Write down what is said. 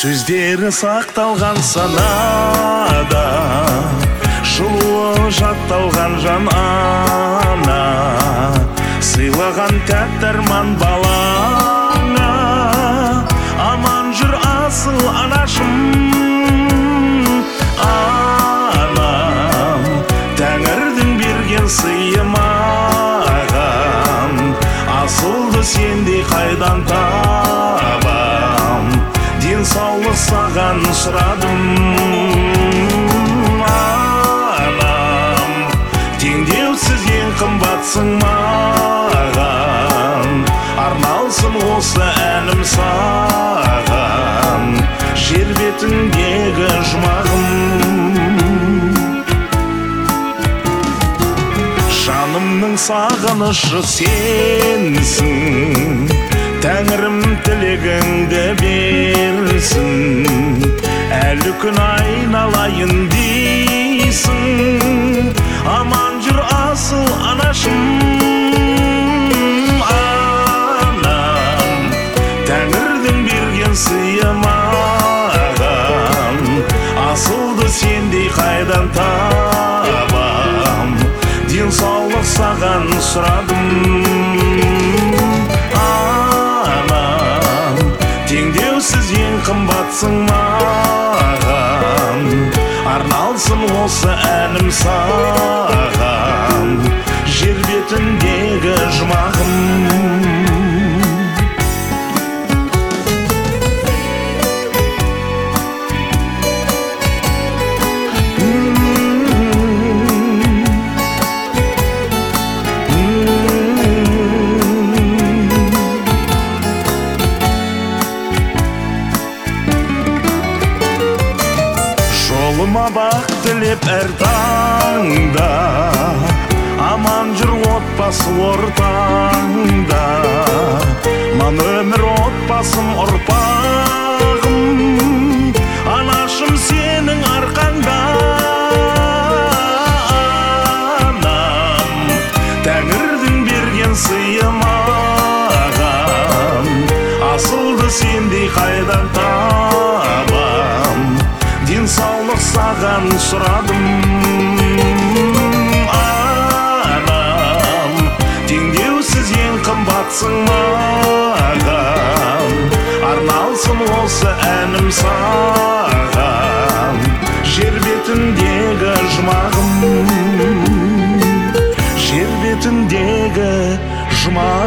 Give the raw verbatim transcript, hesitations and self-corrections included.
Сөздері сақталған санада, жылуы жатталған жан ана, сыйлаған тәтті арман балаңа. Аман жүр асыл анашым, анам, Тәңірдің берген сыйы маған. Асылды сендей қайдан табам, денсаулық саған сұрадым. Анам, теңдеусіз ең қымбатсың маған, арналсын осы әнім саған, жер бетіндегі жұмағым. Жанымның сағынышы сенсің, Тәңірім тілегіңді берсін. Әлі күн айналайын дейсің, аман жүр асыл анашым, анам, Тәңірдің берген сыйы маған. Асылды сендей қайдан табам, денсаулық саған сұрадым. Анам, теңдеусіз ең қымбатсың маған, арналсын осы әнім саған, жер бетіндегі жұмағым. Жолыма бақ тілеп әр таңда, аман жүр отбасы ортаңда. Ман өмір отбасым ұрпағым, анашым сенің арқаңда. Анам, Тәңірдің берген сыйы маған, асылды сендей қайдан табам, денсаулық саған сұрадым. Анам, теңдеусіз ең қымбатсың маған, арналсын осы әнім саған, жер бетіндегі жұмағым, жер бетіндегі жұмағым.